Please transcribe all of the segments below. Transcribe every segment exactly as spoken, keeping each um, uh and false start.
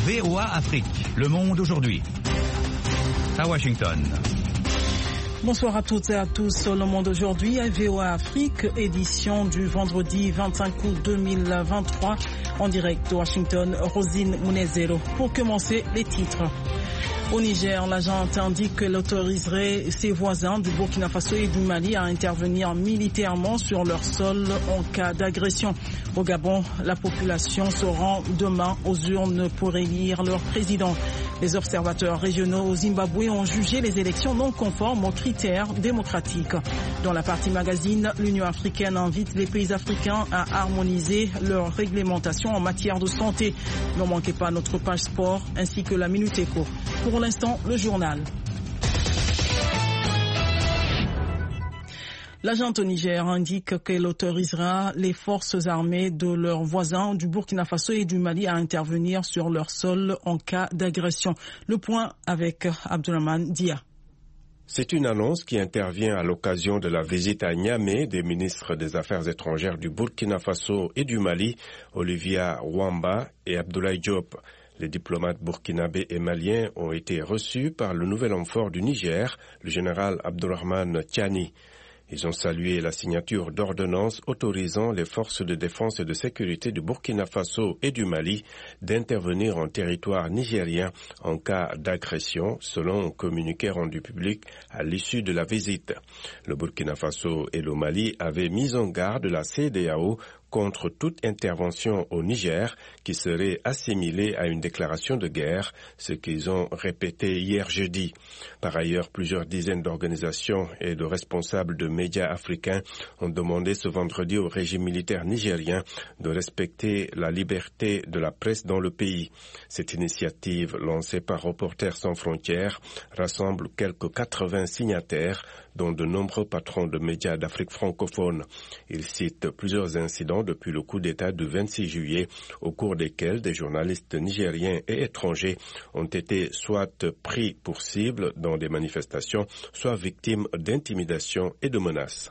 V O A Afrique, Le Monde aujourd'hui. À Washington. Bonsoir à toutes et à tous. Le Monde aujourd'hui à V O A Afrique, édition du vendredi vingt-cinq août deux mille vingt-trois, en direct de Washington. Rosine Munezero. Pour commencer, les titres. Au Niger, l'agent indique qu'elle autoriserait ses voisins du Burkina Faso et du Mali à intervenir militairement sur leur sol en cas d'agression. Au Gabon, la population se rend demain aux urnes pour élire leur président. Les observateurs régionaux au Zimbabwe ont jugé les élections non conformes aux critères démocratiques. Dans la partie magazine, l'Union africaine invite les pays africains à harmoniser leur réglementation en matière de santé. Ne manquez pas notre page sport ainsi que la Minute Éco. Pour l'instant, le journal. L'agent au Niger indique qu'elle autorisera les forces armées de leurs voisins du Burkina Faso et du Mali à intervenir sur leur sol en cas d'agression. Le point avec Abdourahmane Dia. C'est une annonce qui intervient à l'occasion de la visite à Niamey des ministres des Affaires étrangères du Burkina Faso et du Mali, Olivia Wamba et Abdoulaye Diop. Les diplomates burkinabés et maliens ont été reçus par le nouvel homme fort du Niger, le général Abdourahmane Tiani. Ils ont salué la signature d'ordonnances autorisant les forces de défense et de sécurité du Burkina Faso et du Mali d'intervenir en territoire nigérien en cas d'agression, selon un communiqué rendu public à l'issue de la visite. Le Burkina Faso et le Mali avaient mis en garde la C D A O contre toute intervention au Niger qui serait assimilée à une déclaration de guerre, ce qu'ils ont répété hier jeudi. Par ailleurs, plusieurs dizaines d'organisations et de responsables de médias africains ont demandé ce vendredi au régime militaire nigérien de respecter la liberté de la presse dans le pays. Cette initiative, lancée par Reporters sans frontières, rassemble quelques quatre-vingts signataires, dont de nombreux patrons de médias d'Afrique francophone. Ils citent plusieurs incidents depuis le coup d'État du vingt-six juillet, au cours desquels des journalistes nigériens et étrangers ont été soit pris pour cible dans des manifestations, soit victimes d'intimidation et de menaces.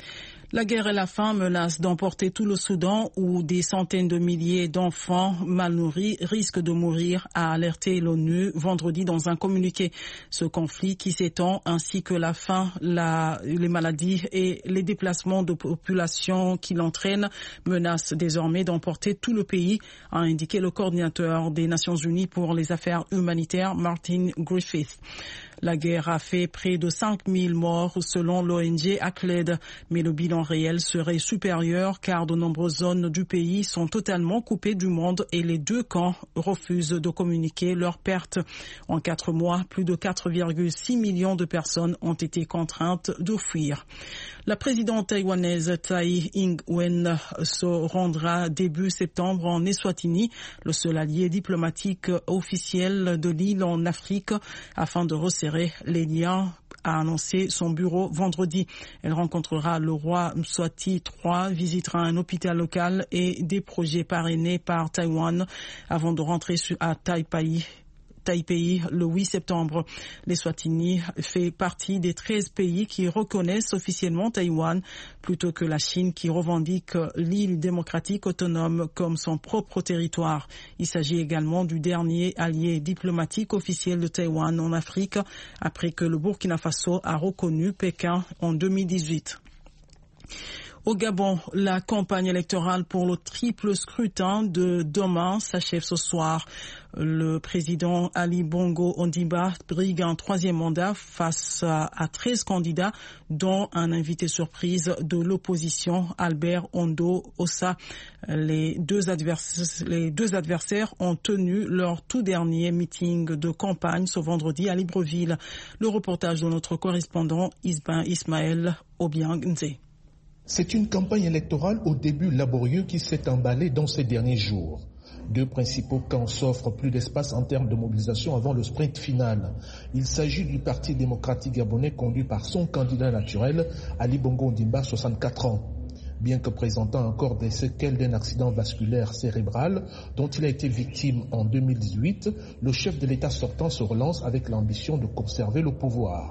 La guerre et la faim menacent d'emporter tout le Soudan où des centaines de milliers d'enfants mal nourris risquent de mourir, a alerté l'ONU vendredi dans un communiqué. Ce conflit qui s'étend ainsi que la faim, la, les maladies et les déplacements de population qui l'entraînent menacent désormais d'emporter tout le pays, a indiqué le coordinateur des Nations Unies pour les affaires humanitaires, Martin Griffiths. La guerre a fait près de cinq mille morts selon l'O N G ACLED, mais le bilan réel serait supérieur car de nombreuses zones du pays sont totalement coupées du monde et les deux camps refusent de communiquer leurs pertes. En quatre mois, plus de quatre virgule six millions de personnes ont été contraintes de fuir. La présidente taïwanaise Tsai Ing-wen se rendra début septembre en Eswatini, le seul allié diplomatique officiel de l'île en Afrique, afin de resserrer les liens, a annoncé son bureau vendredi. Elle rencontrera le roi Mswati trois, visitera un hôpital local et des projets parrainés par Taïwan avant de rentrer à Taipei. Taipei le huit septembre. L'Eswatini fait partie des treize pays qui reconnaissent officiellement Taïwan, plutôt que la Chine qui revendique l'île démocratique autonome comme son propre territoire. Il s'agit également du dernier allié diplomatique officiel de Taïwan en Afrique, après que le Burkina Faso a reconnu Pékin en deux mille dix-huit. Au Gabon, la campagne électorale pour le triple scrutin de demain s'achève ce soir. Le président Ali Bongo Ondimba brigue un troisième mandat face à, à treize candidats, dont un invité surprise de l'opposition, Albert Ondo Ossa. Les deux, adversaires, les deux adversaires ont tenu leur tout dernier meeting de campagne ce vendredi à Libreville. Le reportage de notre correspondant Ismaël Obiang-Nze. C'est une campagne électorale au début laborieux qui s'est emballée dans ces derniers jours. Deux principaux camps s'offrent plus d'espace en termes de mobilisation avant le sprint final. Il s'agit du Parti démocratique gabonais conduit par son candidat naturel, Ali Bongo Ondimba, soixante-quatre ans. Bien que présentant encore des séquelles d'un accident vasculaire cérébral dont il a été victime en deux mille dix-huit, le chef de l'État sortant se relance avec l'ambition de conserver le pouvoir.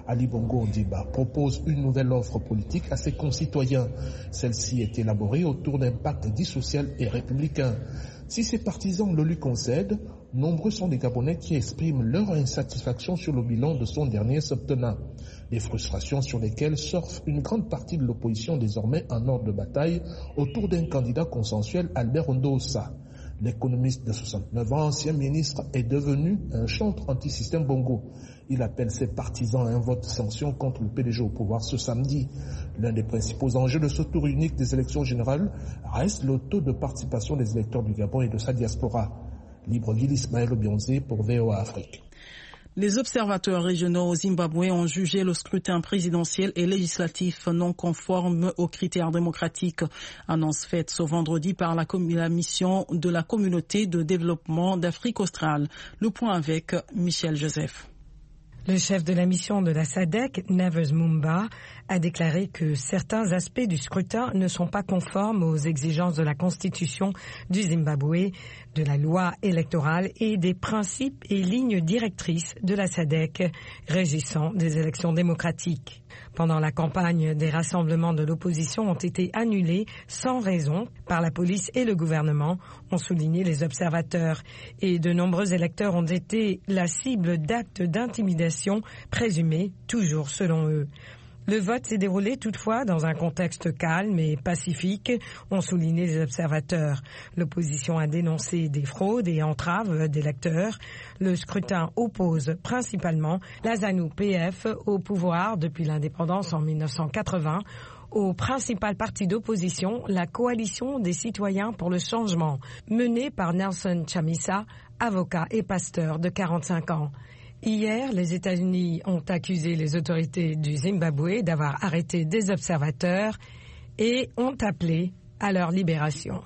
Ali Bongo Ondimba propose une nouvelle offre politique à ses concitoyens. Celle-ci est élaborée autour d'un pacte dit social et républicain. Si ses partisans le lui concèdent, nombreux sont les Gabonais qui expriment leur insatisfaction sur le bilan de son dernier septennat. Des frustrations sur lesquelles surfe une grande partie de l'opposition désormais en ordre de bataille autour d'un candidat consensuel, Albert Ondosa. L'économiste de soixante-neuf ans, ancien ministre, est devenu un chantre anti-système Bongo. Il appelle ses partisans à un vote de sanction contre le P D G au pouvoir ce samedi. L'un des principaux enjeux de ce tour unique des élections générales reste le taux de participation des électeurs du Gabon et de sa diaspora. Libreville, Ismaël Obionzé pour V O A Afrique. Les observateurs régionaux au Zimbabwe ont jugé le scrutin présidentiel et législatif non conforme aux critères démocratiques. Annonce faite ce vendredi par la, la mission de la communauté de développement d'Afrique australe. Le point avec Michel Joseph. Le chef de la mission de la S A D C, Nevers Mumba, a déclaré que certains aspects du scrutin ne sont pas conformes aux exigences de la Constitution du Zimbabwe, de la loi électorale et des principes et lignes directrices de la S A D C régissant des élections démocratiques. Pendant la campagne, des rassemblements de l'opposition ont été annulés sans raison par la police et le gouvernement, ont souligné les observateurs, et de nombreux électeurs ont été la cible d'actes d'intimidation présumés, toujours selon eux. Le vote s'est déroulé toutefois dans un contexte calme et pacifique, ont souligné les observateurs. L'opposition a dénoncé des fraudes et entraves d'électeurs. Le scrutin oppose principalement la ZANU-P F au pouvoir depuis l'indépendance en mille neuf cent quatre-vingts, au principal parti d'opposition, la Coalition des citoyens pour le changement, menée par Nelson Chamisa, avocat et pasteur de quarante-cinq ans. Hier, les États-Unis ont accusé les autorités du Zimbabwe d'avoir arrêté des observateurs et ont appelé à leur libération.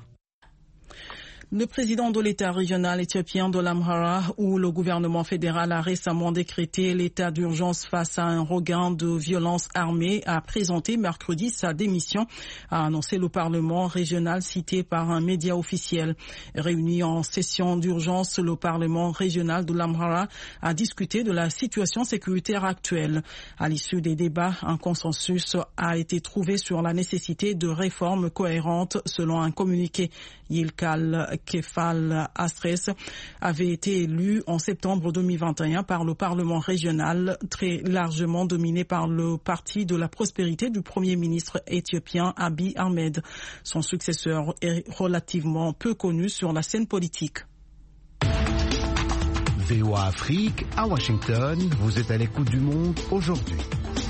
Le président de l'État régional éthiopien de l'Amhara, où le gouvernement fédéral a récemment décrété l'état d'urgence face à un regain de violence armée, a présenté mercredi sa démission, a annoncé le Parlement régional cité par un média officiel. Réuni en session d'urgence, le Parlement régional de l'Amhara a discuté de la situation sécuritaire actuelle. À l'issue des débats, un consensus a été trouvé sur la nécessité de réformes cohérentes selon un communiqué. Yilkal Kefal Astres avait été élu en septembre deux mille vingt et un par le Parlement régional, très largement dominé par le parti de la prospérité du Premier ministre éthiopien Abiy Ahmed. Son successeur est relativement peu connu sur la scène politique. V O A Afrique, à Washington, vous êtes à l'écoute du monde aujourd'hui.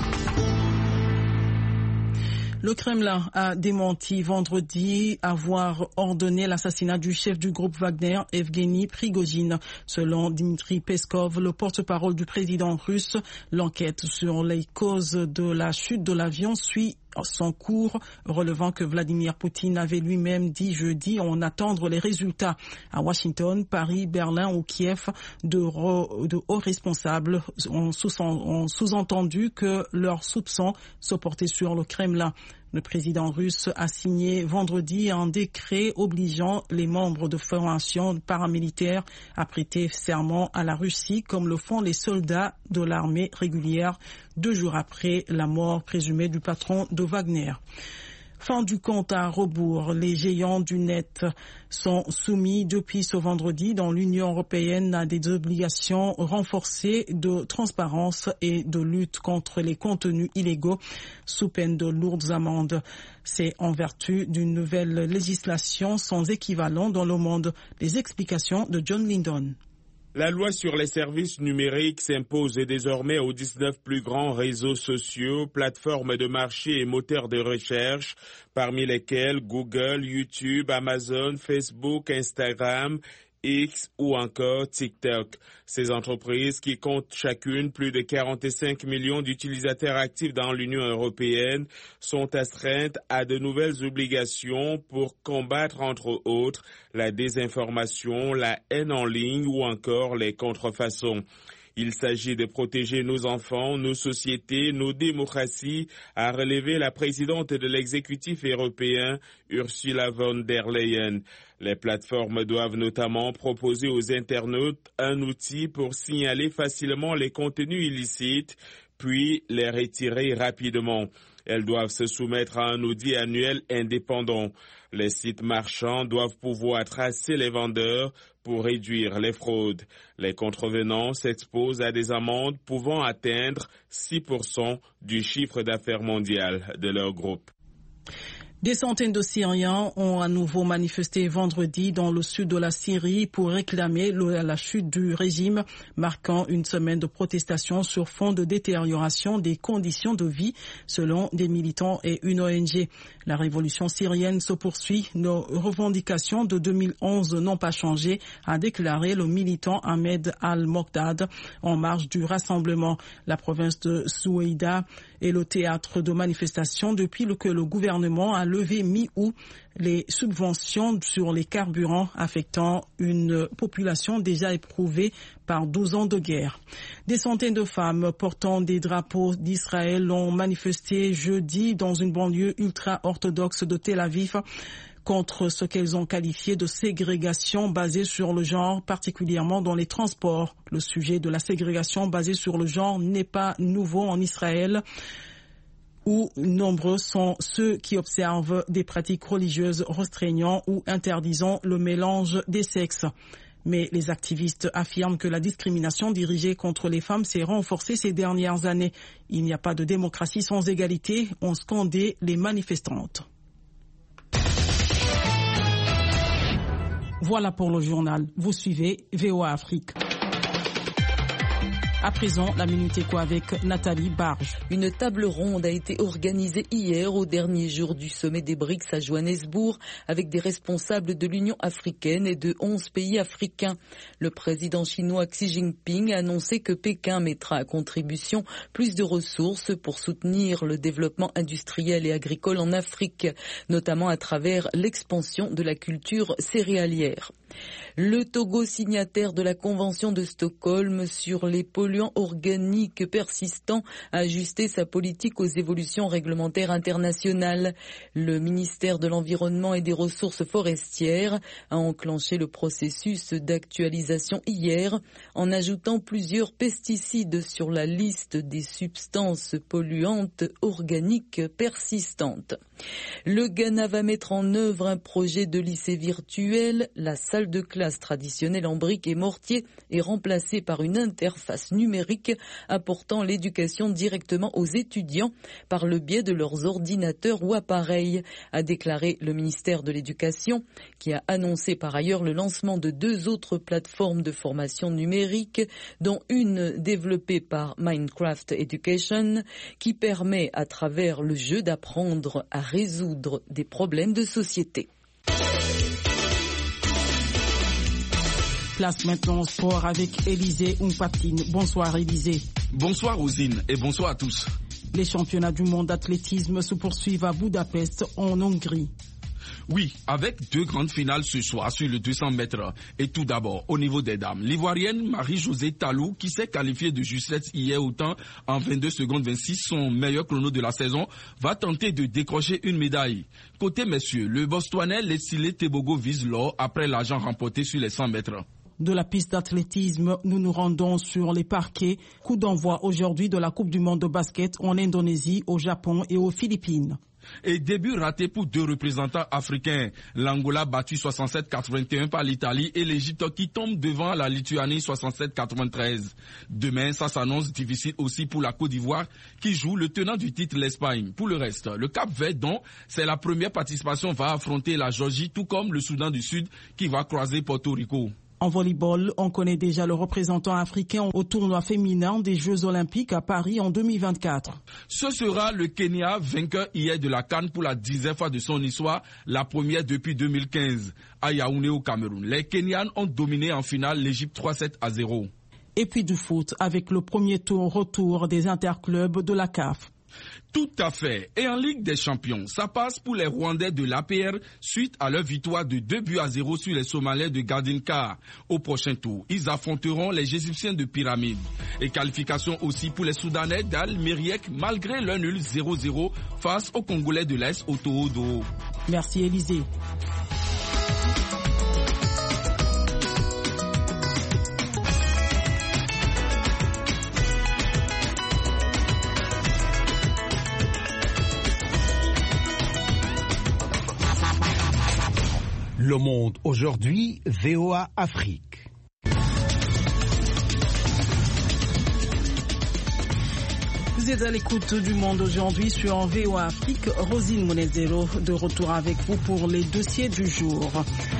Le Kremlin a démenti vendredi avoir ordonné l'assassinat du chef du groupe Wagner, Evgeny Prigojine. Selon Dmitry Peskov, le porte-parole du président russe, l'enquête sur les causes de la chute de l'avion suit son cours, relevant que Vladimir Poutine avait lui-même dit jeudi en attendre les résultats. À Washington, Paris, Berlin ou Kiev, de, re, de hauts responsables ont, sous, ont sous-entendu que leurs soupçons se portaient sur le Kremlin. Le président russe a signé vendredi un décret obligeant les membres de formations paramilitaires à prêter serment à la Russie, comme le font les soldats de l'armée régulière, deux jours après la mort présumée du patron de Wagner. Fin du compte à rebours, les géants du net sont soumis depuis ce vendredi dans l'Union européenne à des obligations renforcées de transparence et de lutte contre les contenus illégaux sous peine de lourdes amendes. C'est en vertu d'une nouvelle législation sans équivalent dans le monde. Les explications de John Lindon. La loi sur les services numériques s'impose désormais aux dix-neuf plus grands réseaux sociaux, plateformes de marché et moteurs de recherche, parmi lesquels Google, YouTube, Amazon, Facebook, Instagram, X ou encore TikTok. Ces entreprises, qui comptent chacune plus de quarante-cinq millions d'utilisateurs actifs dans l'Union européenne, sont astreintes à de nouvelles obligations pour combattre, entre autres, la désinformation, la haine en ligne ou encore les contrefaçons. Il s'agit de protéger nos enfants, nos sociétés, nos démocraties, a relevé la présidente de l'exécutif européen, Ursula von der Leyen. Les plateformes doivent notamment proposer aux internautes un outil pour signaler facilement les contenus illicites, puis les retirer rapidement. Elles doivent se soumettre à un audit annuel indépendant. Les sites marchands doivent pouvoir tracer les vendeurs pour réduire les fraudes. Les contrevenants s'exposent à des amendes pouvant atteindre six pour cent du chiffre d'affaires mondial de leur groupe. Des centaines de Syriens ont à nouveau manifesté vendredi dans le sud de la Syrie pour réclamer la chute du régime, marquant une semaine de protestation sur fond de détérioration des conditions de vie, selon des militants et une O N G. La révolution syrienne se poursuit. Nos revendications de deux mille onze n'ont pas changé, a déclaré le militant Ahmed Al-Mokdad en marge du rassemblement. La province de Soueïda est le théâtre de manifestations depuis que le gouvernement a levé mi-août les subventions sur les carburants affectant une population déjà éprouvée par douze ans de guerre. Des centaines de femmes portant des drapeaux d'Israël ont manifesté jeudi dans une banlieue ultra-orthodoxe de Tel Aviv contre ce qu'elles ont qualifié de ségrégation basée sur le genre, particulièrement dans les transports. Le sujet de la ségrégation basée sur le genre n'est pas nouveau en Israël, où nombreux sont ceux qui observent des pratiques religieuses restreignant ou interdisant le mélange des sexes. Mais les activistes affirment que la discrimination dirigée contre les femmes s'est renforcée ces dernières années. Il n'y a pas de démocratie sans égalité, ont scandé les manifestantes. Voilà pour le journal. Vous suivez V O A Afrique. À présent, la Minute Éco avec Nathalie Barge. Une table ronde a été organisée hier au dernier jour du sommet des BRICS à Johannesburg avec des responsables de l'Union africaine et de onze pays africains. Le président chinois Xi Jinping a annoncé que Pékin mettra à contribution plus de ressources pour soutenir le développement industriel et agricole en Afrique, notamment à travers l'expansion de la culture céréalière. Le Togo, signataire de la Convention de Stockholm sur les polluants organiques persistants, a ajusté sa politique aux évolutions réglementaires internationales. Le ministère de l'Environnement et des Ressources forestières a enclenché le processus d'actualisation hier en ajoutant plusieurs pesticides sur la liste des substances polluantes organiques persistantes. Le Ghana va mettre en œuvre un projet de lycée virtuel. La salle de classe traditionnelle en briques et mortier est remplacée par une interface numérique apportant l'éducation directement aux étudiants par le biais de leurs ordinateurs ou appareils, a déclaré le ministère de l'Éducation, qui a annoncé par ailleurs le lancement de deux autres plateformes de formation numérique, dont une développée par Minecraft Education, qui permet à travers le jeu d'apprendre à résoudre des problèmes de société. Place maintenant au sport avec Élisée Umpatine. Bonsoir Élisée. Bonsoir Rosine et bonsoir à tous. Les championnats du monde d'athlétisme se poursuivent à Budapest en Hongrie. Oui, avec deux grandes finales ce soir sur le deux cents mètres. Et tout d'abord, au niveau des dames, l'Ivoirienne Marie-Josée Talou, qui s'est qualifiée de justesse hier au temps en vingt-deux secondes vingt-six, son meilleur chrono de la saison, va tenter de décrocher une médaille. Côté messieurs, le Botswanais Leslie Tebogo vise l'or après l'argent remporté sur les cent mètres. De la piste d'athlétisme, nous nous rendons sur les parquets. Coup d'envoi aujourd'hui de la Coupe du monde de basket en Indonésie, au Japon et aux Philippines. Et début raté pour deux représentants africains. L'Angola battu soixante-sept à quatre-vingt-un par l'Italie et l'Égypte qui tombe devant la Lituanie soixante-sept à quatre-vingt-treize. Demain, ça s'annonce difficile aussi pour la Côte d'Ivoire qui joue le tenant du titre, l'Espagne. Pour le reste, le Cap-Vert, dont c'est la première participation, va affronter la Géorgie, tout comme le Soudan du Sud qui va croiser Porto Rico. En volleyball, on connaît déjà le représentant africain au tournoi féminin des Jeux Olympiques à Paris en deux mille vingt-quatre. Ce sera le Kenya, vainqueur hier de la CAN pour la dixième fois de son histoire, la première depuis deux mille quinze. À Yaoundé au Cameroun, les Kenyans ont dominé en finale l'Égypte trois sept à zéro. Et puis du foot avec le premier tour retour des interclubs de la C A F. Tout à fait. Et en Ligue des Champions, ça passe pour les Rwandais de l'A P R suite à leur victoire de deux buts à zéro sur les Somaliens de Gardinka. Au prochain tour, ils affronteront les Égyptiens de Pyramide. Et qualification aussi pour les Soudanais d'Al-Meriek malgré leur nul zéro zéro face aux Congolais de l'Est au Toho. Merci Élisée. Le Monde aujourd'hui, V O A Afrique. Vous êtes à l'écoute du Monde aujourd'hui sur V O A Afrique. Rosine Monezero de retour avec vous pour les dossiers du jour.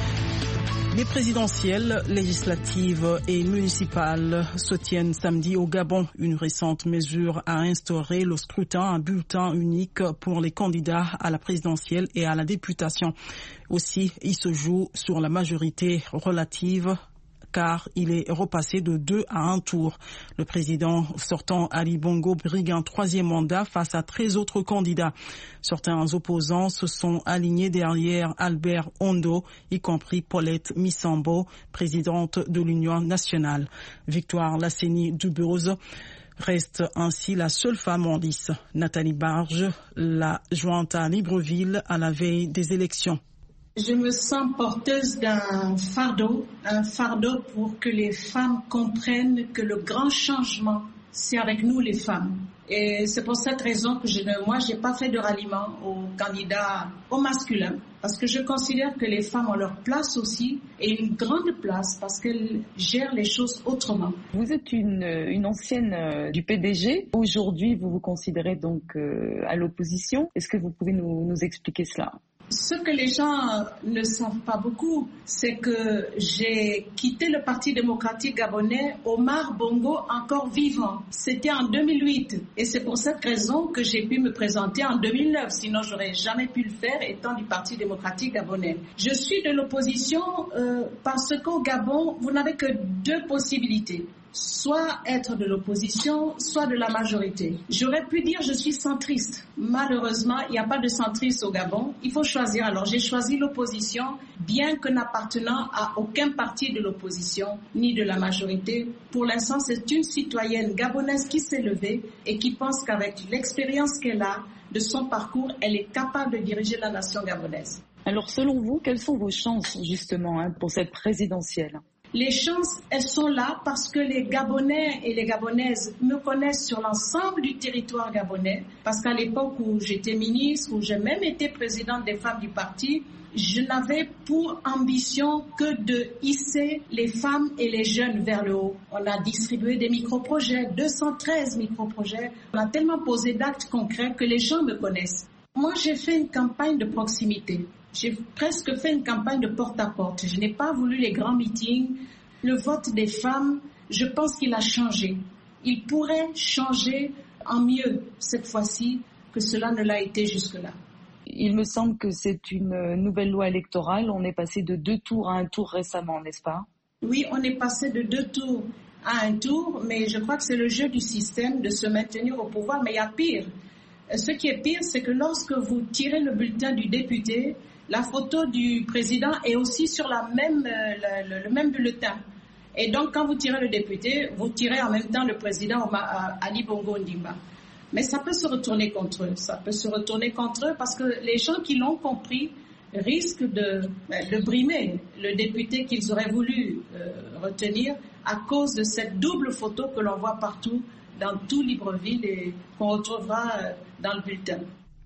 Les présidentielles, législatives et municipales se tiennent samedi au Gabon. Une récente mesure a instauré le scrutin à bulletin unique pour les candidats à la présidentielle et à la députation. Aussi, il se joue sur la majorité relative, car il est repassé de deux à un tour. Le président sortant Ali Bongo brigue un troisième mandat face à treize autres candidats. Certains opposants se sont alignés derrière Albert Ondo, y compris Paulette Missambo, présidente de l'Union nationale. Victoire Lasseni Dubose reste ainsi la seule femme en lice. Nathalie Barge l'a jointe à Libreville à la veille des élections. Je me sens porteuse d'un fardeau, un fardeau pour que les femmes comprennent que le grand changement, c'est avec nous les femmes. Et c'est pour cette raison que je ne, moi, j'ai pas fait de ralliement aux candidats au masculin, parce que je considère que les femmes ont leur place aussi, et une grande place, parce qu'elles gèrent les choses autrement. Vous êtes une, une ancienne euh, du P D G. Aujourd'hui, vous vous considérez donc euh, à l'opposition. Est-ce que vous pouvez nous, nous expliquer cela ? Ce que les gens ne savent pas beaucoup, c'est que j'ai quitté le Parti démocratique gabonais, Omar Bongo encore vivant. C'était en deux mille huit et c'est pour cette raison que j'ai pu me présenter en deux mille neuf, sinon j'aurais jamais pu le faire étant du Parti démocratique gabonais. Je suis de l'opposition euh, parce qu'au Gabon, vous n'avez que deux possibilités. Soit être de l'opposition, soit de la majorité. J'aurais pu dire je suis centriste. Malheureusement, il n'y a pas de centriste au Gabon. Il faut choisir. Alors j'ai choisi l'opposition, bien que n'appartenant à aucun parti de l'opposition, ni de la majorité. Pour l'instant, c'est une citoyenne gabonaise qui s'est levée et qui pense qu'avec l'expérience qu'elle a de son parcours, elle est capable de diriger la nation gabonaise. Alors selon vous, quelles sont vos chances justement hein, pour cette présidentielle ? Les chances, elles sont là parce que les Gabonais et les Gabonaises me connaissent sur l'ensemble du territoire gabonais. Parce qu'à l'époque où j'étais ministre, où j'ai même été présidente des femmes du parti, je n'avais pour ambition que de hisser les femmes et les jeunes vers le haut. On a distribué des micro-projets, deux cent treize micro-projets. On a tellement posé d'actes concrets que les gens me connaissent. Moi, j'ai fait une campagne de proximité. J'ai presque fait une campagne de porte-à-porte. Je n'ai pas voulu les grands meetings. Le vote des femmes, je pense qu'il a changé. Il pourrait changer en mieux cette fois-ci que cela ne l'a été jusque-là. Il me semble que c'est une nouvelle loi électorale. On est passé de deux tours à un tour récemment, n'est-ce pas ? Oui, on est passé de deux tours à un tour, mais je crois que c'est le jeu du système de se maintenir au pouvoir. Mais il y a pire. Ce qui est pire, c'est que lorsque vous tirez le bulletin du député, la photo du président est aussi sur la même, euh, le, le même bulletin. Et donc, quand vous tirez le député, vous tirez en même temps le président Ali Bongo Ondimba. Mais ça peut se retourner contre eux. Ça peut se retourner contre eux parce que les gens qui l'ont compris risquent de, de brimer le député qu'ils auraient voulu euh, retenir à cause de cette double photo que l'on voit partout dans tout Libreville et qu'on retrouvera euh, dans le bulletin.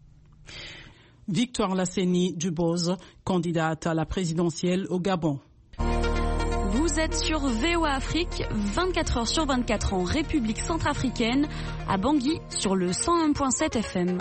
Victoire Lasseni Dubose, candidate à la présidentielle au Gabon. Vous êtes sur V O A Afrique, vingt-quatre heures sur vingt-quatre en République centrafricaine, à Bangui sur le cent un virgule sept F M.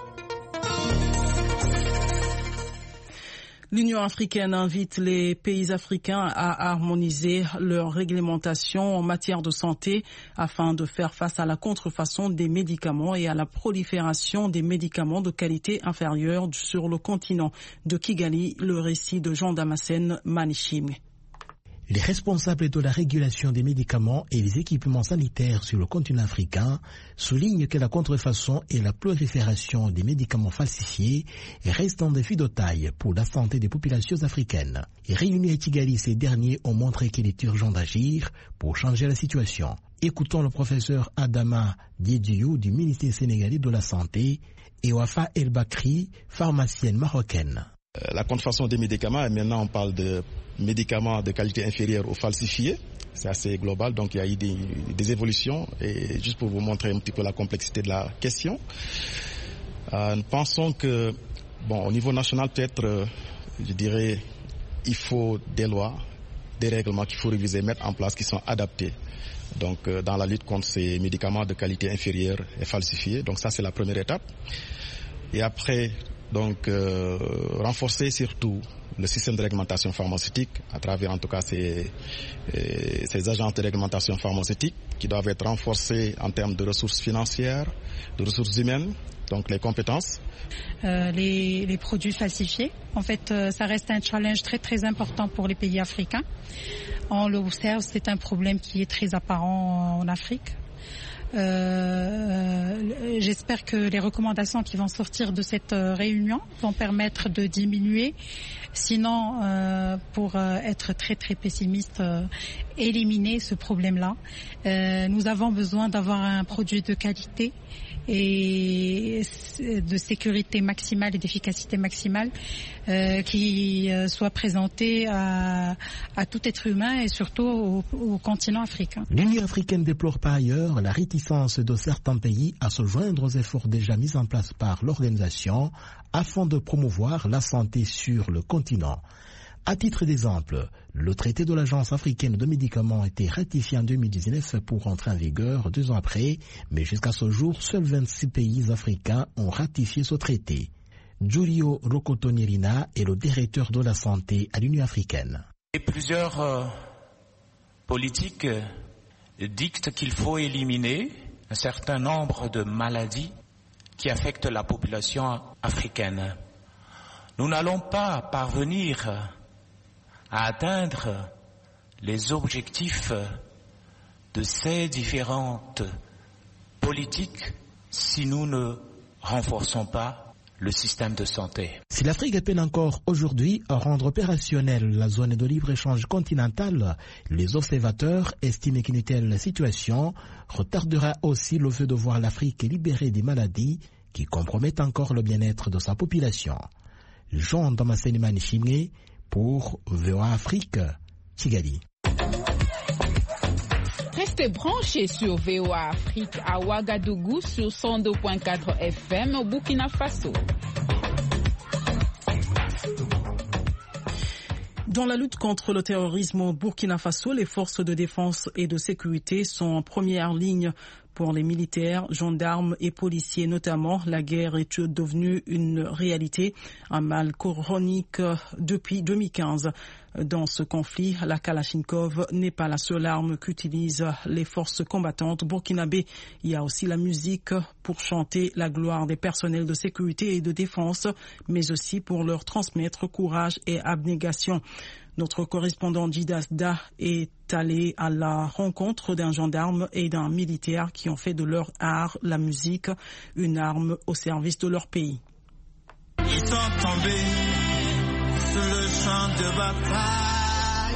L'Union africaine invite les pays africains à harmoniser leur réglementation en matière de santé afin de faire face à la contrefaçon des médicaments et à la prolifération des médicaments de qualité inférieure sur le continent. De Kigali, le récit de Jean Damascène Manichim. Les responsables de la régulation des médicaments et des équipements sanitaires sur le continent africain soulignent que la contrefaçon et la prolifération des médicaments falsifiés restent un défi de taille pour la santé des populations africaines. Et réunis à Kigali, ces derniers ont montré qu'il est urgent d'agir pour changer la situation. Écoutons le professeur Adama Diédiou du ministère sénégalais de la Santé et Wafa El Bakri, pharmacienne marocaine. La contrefaçon des médicaments, maintenant on parle de médicaments de qualité inférieure aux falsifiés. C'est assez global, donc il y a eu des, des évolutions. Et juste pour vous montrer un petit peu la complexité de la question, euh, nous pensons que, bon, au niveau national, peut-être, euh, je dirais, il faut des lois, des règlements qu'il faut réviser, mettre en place qui sont adaptés. Donc euh, dans la lutte contre ces médicaments de qualité inférieure et falsifiés. Donc ça c'est la première étape. Et après, donc euh, renforcer surtout le système de réglementation pharmaceutique à travers en tout cas ces, euh, ces agences de réglementation pharmaceutique qui doivent être renforcées en termes de ressources financières, de ressources humaines, donc les compétences. Euh, les, les produits falsifiés, en fait, euh, ça reste un challenge très très important pour les pays africains. On l'observe, c'est un problème qui est très apparent en Afrique. Euh, j'espère que les recommandations qui vont sortir de cette euh, réunion vont permettre de diminuer. Sinon, euh, pour euh, être très très pessimiste, euh, éliminer ce problème-là. Euh, nous avons besoin d'avoir un produit de qualité et de sécurité maximale et d'efficacité maximale euh, qui euh, soit présenté à, à tout être humain et surtout au, au continent africain. L'Union africaine déplore par ailleurs la réticence de certains pays à se joindre aux efforts déjà mis en place par l'organisation afin de promouvoir la santé sur le continent. À titre d'exemple, le traité de l'Agence africaine de médicaments a été ratifié en deux mille dix-neuf pour entrer en vigueur deux ans après, mais jusqu'à ce jour, seuls vingt-six pays africains ont ratifié ce traité. Giulio Rokotonirina est le directeur de la santé à l'Union africaine. Et plusieurs euh, politiques euh, dictent qu'il faut éliminer un certain nombre de maladies qui affectent la population africaine. Nous n'allons pas parvenir à atteindre les objectifs de ces différentes politiques si nous ne renforçons pas le système de santé. Si l'Afrique peine encore aujourd'hui à rendre opérationnelle la zone de libre-échange continentale, les observateurs estiment qu'une telle situation retardera aussi le fait de voir l'Afrique libérée des maladies qui compromettent encore le bien-être de sa population. Jean Damascene Manichimé pour V O A Afrique, Kigali. Restez branchés sur V O A Afrique à Ouagadougou sur cent deux virgule quatre F M au Burkina Faso. Dans la lutte contre le terrorisme au Burkina Faso, les forces de défense et de sécurité sont en première ligne. Pour les militaires, gendarmes et policiers notamment, la guerre est devenue une réalité, un mal chronique depuis deux mille quinze. Dans ce conflit, la Kalachnikov n'est pas la seule arme qu'utilisent les forces combattantes burkinabées. Il y a aussi la musique pour chanter la gloire des personnels de sécurité et de défense, mais aussi pour leur transmettre courage et abnégation. Notre correspondant Jidas Da est allé à la rencontre d'un gendarme et d'un militaire qui ont fait de leur art, la musique, une arme au service de leur pays. Ils sont tombés sur le champ de bataille.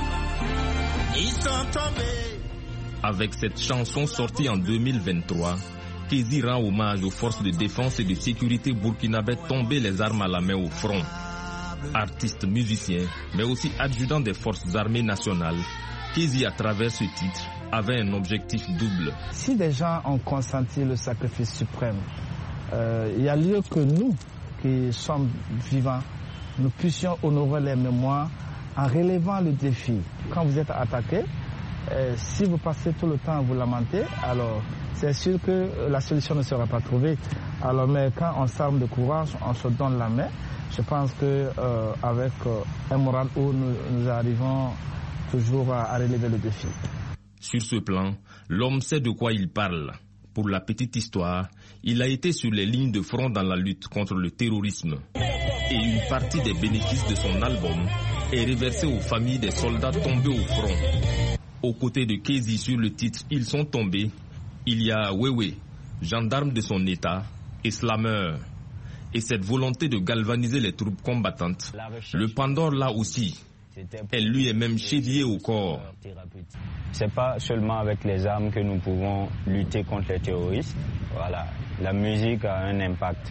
Ils sont tombés. Avec cette chanson sortie en deux mille vingt-trois, Kézi rend hommage aux forces de défense et de sécurité burkinabées tombées les armes à la main au front. Artiste, musicien, mais aussi adjudant des forces armées nationales, Kézi, à travers ce titre, avait un objectif double. Si des gens ont consenti le sacrifice suprême, euh, il y a lieu que nous, qui sommes vivants, nous puissions honorer les mémoires en relevant le défi. Quand vous êtes attaqué, euh, si vous passez tout le temps à vous lamenter, alors c'est sûr que la solution ne sera pas trouvée. Alors, mais quand on s'arme de courage, on se donne la main. Je pense qu'avec euh, euh, un moral haut, nous, nous arrivons toujours à, à relever le défi. Sur ce plan, l'homme sait de quoi il parle. Pour la petite histoire, il a été sur les lignes de front dans la lutte contre le terrorisme. Et une partie des bénéfices de son album est reversée aux familles des soldats tombés au front. Aux côtés de Kézi sur le titre « Ils sont tombés », il y a Wewe, gendarme de son état, et slameur. Et cette volonté de galvaniser les troupes combattantes, le pendant là aussi, elle lui est même chevillée au corps. C'est pas seulement avec les armes que nous pouvons lutter contre les terroristes. Voilà, la musique a un impact.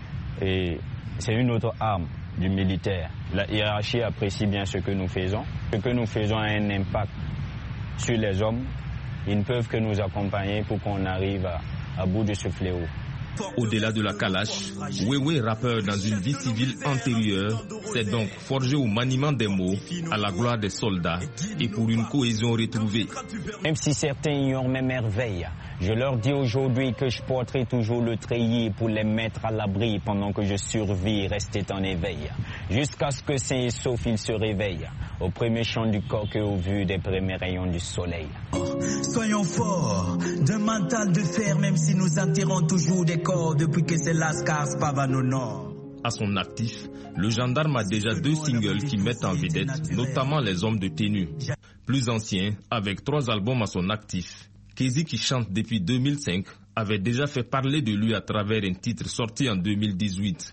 Et c'est une autre arme du militaire. La hiérarchie apprécie bien ce que nous faisons. Ce que nous faisons a un impact sur les hommes. Ils ne peuvent que nous accompagner pour qu'on arrive à, à bout de ce fléau. Au-delà de la calache, Wewe, rappeur dans une vie civile antérieure, s'est donc forgé au maniement des mots, à la gloire des soldats et pour une cohésion retrouvée. Même si certains ignorent mes merveilles, je leur dis aujourd'hui que je porterai toujours le treillis pour les mettre à l'abri pendant que je survis et restais en éveil. Jusqu'à ce que sains et saufs ils se réveillent, au premier chant du coq et au vu des premiers rayons du soleil. Soyons forts, d'un mental de fer, même si nous attirons toujours des corps depuis que c'est Lascar Spavane au nord. À son actif, le gendarme a déjà deux singles qui mettent en vedette, notamment les hommes de tenue. Plus ancien, avec trois albums à son actif, Kezi, qui chante depuis deux mille cinq, avait déjà fait parler de lui à travers un titre sorti en deux mille dix-huit.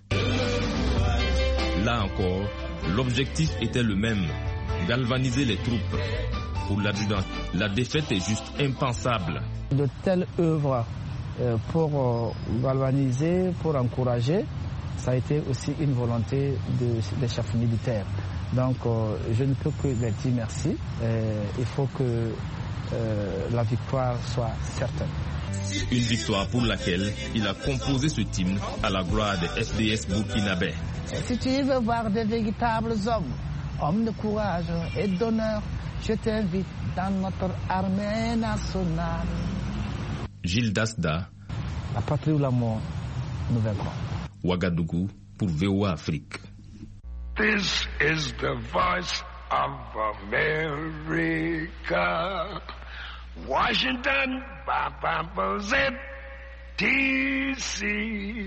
Là encore, l'objectif était le même, galvaniser les troupes. Pour l'adjudant, la défaite est juste impensable. De telles œuvres euh, pour euh, galvaniser, pour encourager, ça a été aussi une volonté de, des chefs militaires. Donc euh, je ne peux que leur dire merci. Euh, il faut que euh, la victoire soit certaine. Une victoire pour laquelle il a composé ce hymne à la gloire des F D S burkinabés. Si tu veux voir des véritables hommes, hommes de courage et d'honneur, je t'invite dans notre armée nationale. Gilles Dasda. La patrie ou la mort, nous vaincrons. Ouagadougou pour V O A Afrique. This is the voice of America. Washington, D C.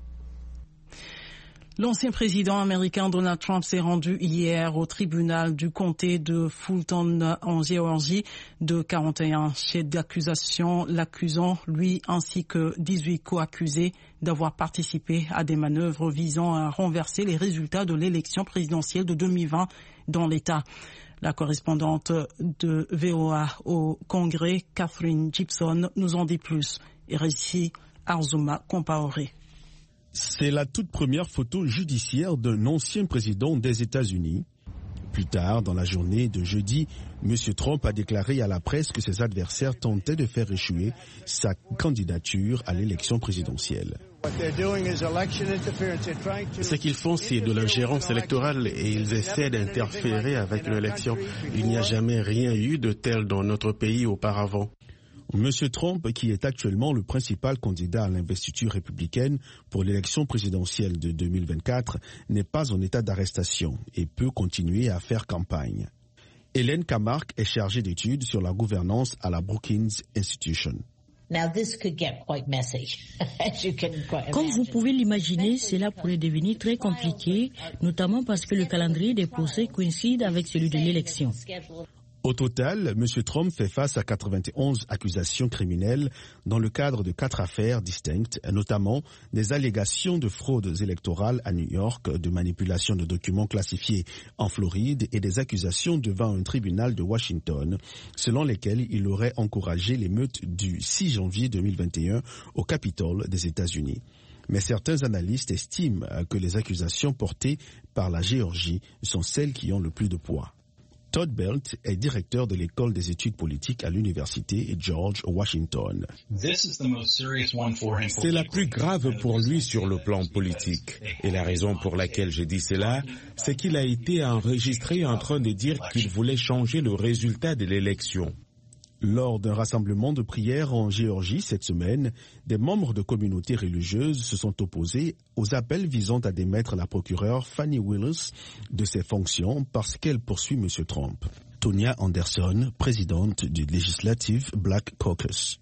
L'ancien président américain Donald Trump s'est rendu hier au tribunal du comté de Fulton en Géorgie de quarante et un chefs d'accusation l'accusant, lui ainsi que dix-huit co-accusés, d'avoir participé à des manœuvres visant à renverser les résultats de l'élection présidentielle de deux mille vingt dans l'État. La correspondante de V O A au Congrès, Catherine Gibson, nous en dit plus. Et récit Arzuma Compaoré. C'est la toute première photo judiciaire d'un ancien président des États-Unis. Plus tard, dans la journée de jeudi, M. Trump a déclaré à la presse que ses adversaires tentaient de faire échouer sa candidature à l'élection présidentielle. Ce qu'ils font, c'est de l'ingérence électorale et ils essaient d'interférer avec l'élection. Il n'y a jamais rien eu de tel dans notre pays auparavant. M. Trump, qui est actuellement le principal candidat à l'investiture républicaine pour l'élection présidentielle de deux mille vingt-quatre, n'est pas en état d'arrestation et peut continuer à faire campagne. Hélène Camargue est chargée d'études sur la gouvernance à la Brookings Institution. Comme vous pouvez l'imaginer, cela pourrait devenir très compliqué, notamment parce que le calendrier des procès coïncide avec celui de l'élection. Au total, M. Trump fait face à quatre-vingt-onze accusations criminelles dans le cadre de quatre affaires distinctes, notamment des allégations de fraudes électorales à New York, de manipulation de documents classifiés en Floride et des accusations devant un tribunal de Washington, selon lesquelles il aurait encouragé l'émeute du six janvier deux mille vingt et un au Capitole des États-Unis. Mais certains analystes estiment que les accusations portées par la Géorgie sont celles qui ont le plus de poids. Todd Belt est directeur de l'école des études politiques à l'université George Washington. C'est la plus grave pour lui sur le plan politique. Et la raison pour laquelle je dis cela, c'est qu'il a été enregistré en train de dire qu'il voulait changer le résultat de l'élection. Lors d'un rassemblement de prière en Géorgie cette semaine, des membres de communautés religieuses se sont opposés aux appels visant à démettre la procureure Fannie Willis de ses fonctions parce qu'elle poursuit M. Trump. Tonya Anderson, présidente du Legislative Black Caucus.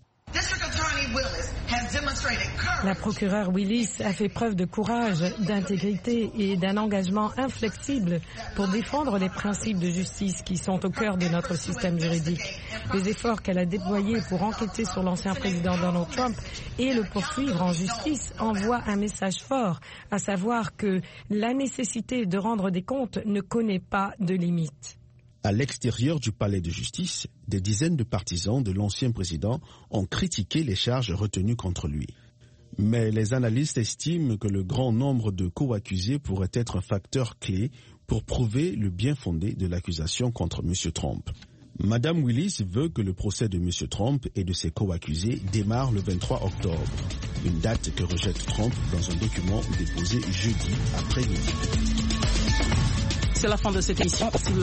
La procureure Willis a fait preuve de courage, d'intégrité et d'un engagement inflexible pour défendre les principes de justice qui sont au cœur de notre système juridique. Les efforts qu'elle a déployés pour enquêter sur l'ancien président Donald Trump et le poursuivre en justice envoient un message fort, à savoir que la nécessité de rendre des comptes ne connaît pas de limite. À l'extérieur du palais de justice, des dizaines de partisans de l'ancien président ont critiqué les charges retenues contre lui. Mais les analystes estiment que le grand nombre de co-accusés pourrait être un facteur clé pour prouver le bien fondé de l'accusation contre M. Trump. Madame Willis veut que le procès de M. Trump et de ses co-accusés démarre le vingt-trois octobre, une date que rejette Trump dans un document déposé jeudi après-midi. C'est la fin de cette émission.